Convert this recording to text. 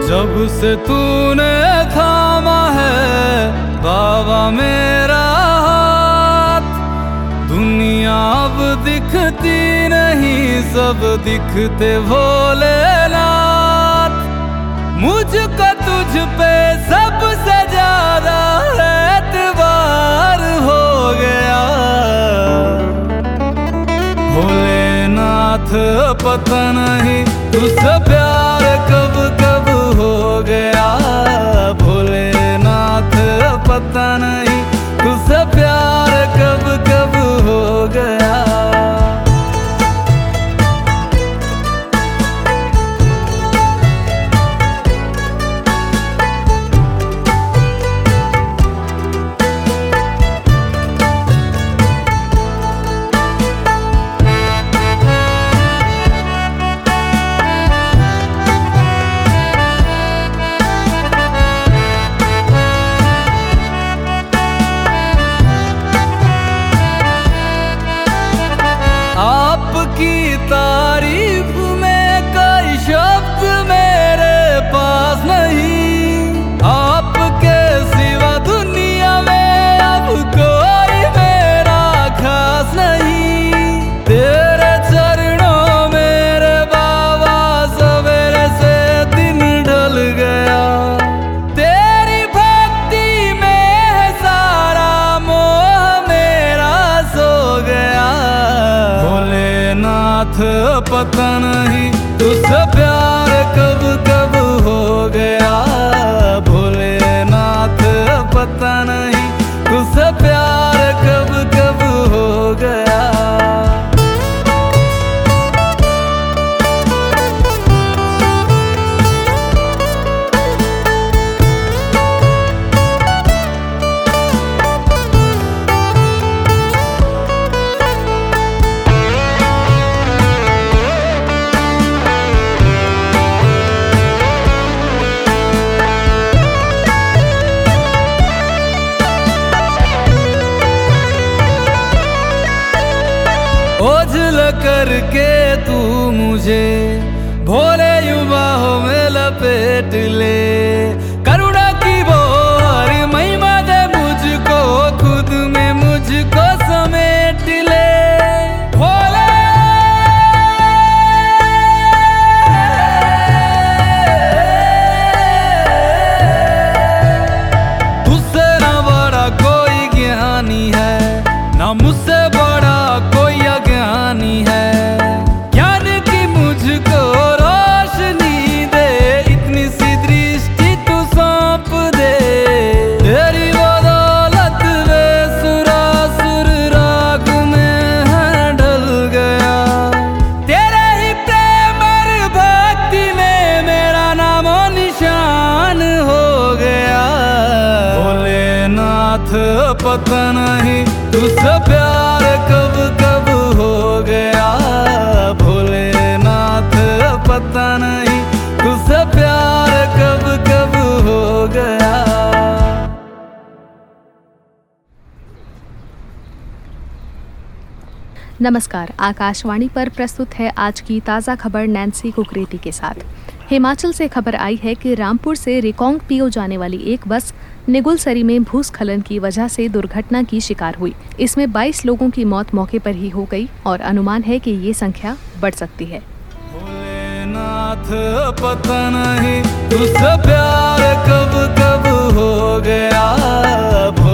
जब से तूने थामा है बाबा मेरा हाथ, दुनिया अब दिखती नहीं, सब दिखते भोलेनाथ। मुझको तुझ पे सबसे ज्यादा एतबार हो गया। भोलेनाथ पता नहीं तुझसे प्यार कब कब हो गया। भोलेनाथ पता नहीं तुझसे प्यार कब कब हो गया। आपकी तारीफ में कोई शब्द मेरे पास नहीं, आपके सिवा दुनिया में अब कोई मेरा खास नहीं। तेरे चरणों मेरे बाबा सवेरे से दिन ढल गया। तेरी भक्ति में है सारा मोह मेरा सो गया। भोलेनाथ पता नहीं तुझसे प्यार कब कब हो गया। भोलेनाथ पता नहीं तुझसे प्यार कब कब हो गया। ओझल करके तू मुझे भोले युवाओं में लपेट ले। करुणा की वो हरी महिमा दे मुझको, खुद में मुझको समेट ले। भोले तुझसे ना बड़ा कोई ज्ञानी है, ना मुझसे बड़ा कोई अज्ञानी है। ज्ञान की मुझको रोशनी दे, इतनी सी दृष्टि तू सौंप दे। तेरी बदौलत वे सुरासुर राग में है ढल गया। तेरे ही प्रेम और भक्ति में मेरा नामो निशान हो गया। भोलेनाथ पता नहीं तुझसे प्यार कब कब हो गया। भोलेनाथ पता नहीं तुझसे प्यार कब कब हो गया। नमस्कार, आकाशवाणी पर प्रस्तुत है आज की ताज़ा खबर नैन्सी कुकरेती के साथ। हिमाचल से खबर आई है कि रामपुर से रिकांगपिओ जाने वाली एक बस निगुलसरी में भूस्खलन की वजह से दुर्घटना की शिकार हुई। इसमें 22 लोगों की मौत मौके पर ही हो गई और अनुमान है कि ये संख्या बढ़ सकती है। भोलेनाथ पता नहीं तुझसे प्यार कब कब हो गया।